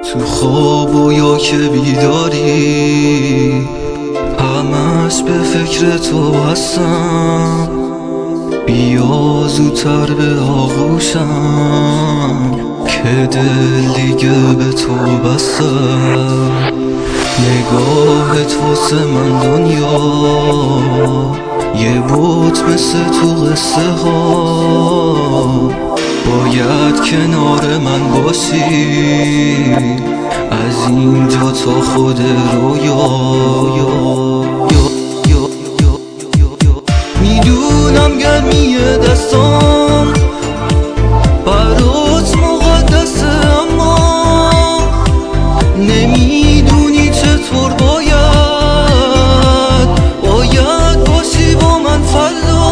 تو خواب و یا که بیداری همش به فکر تو هستم. بیا زودتر به آغوشم که دل دیگه به تو بستم. نگاه تو سه من دنیا یه بود مثل تو قصه ها. باید کنار من باشی از اینجا تا خود رویا. میدونم گرمی دستام برات مقدسه، اما نمیدونی چطور باید باشی با من فردا.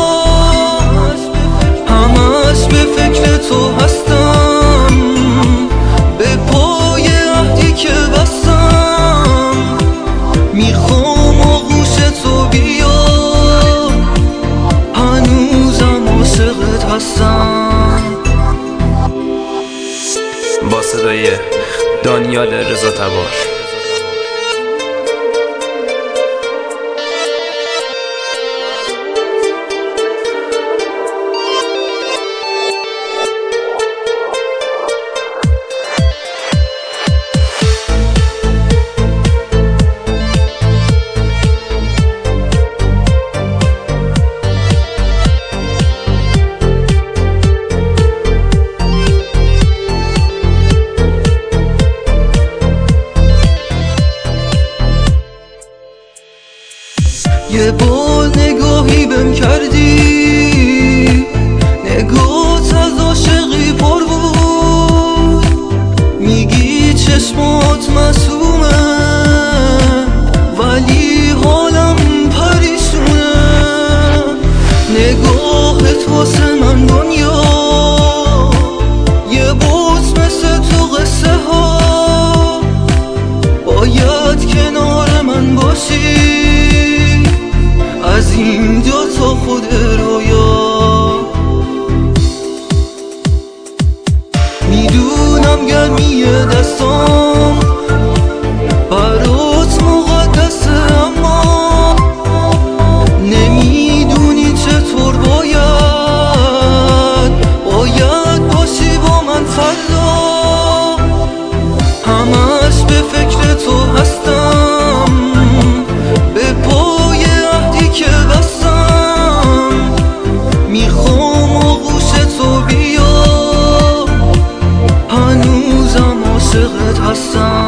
همش به فکر تو هستم، به پای عهدی که بستم. میخوام آغوش تو بیا، هنوزم عاشقت هستم. با صدای دانیال رضا تبار. یه بار نگاهی بهم کردی، نگاهت از عاشقی پر بود. میگی چشمات معصومه ولی حالم پریشونه. نگاهت واسه من دنیا یه بود مثل تو قصه ها. باید کنار من باشی از اینجا تا خود رویا. میدونم گرمی دستام برات مقدسه، اما نمیدونی چطور باید باشی با من فردا. همش به فکر تو هستم، به پای عهدی که بستم. میخوام آغوش تو بیا، هنوزم عاشقت هستم.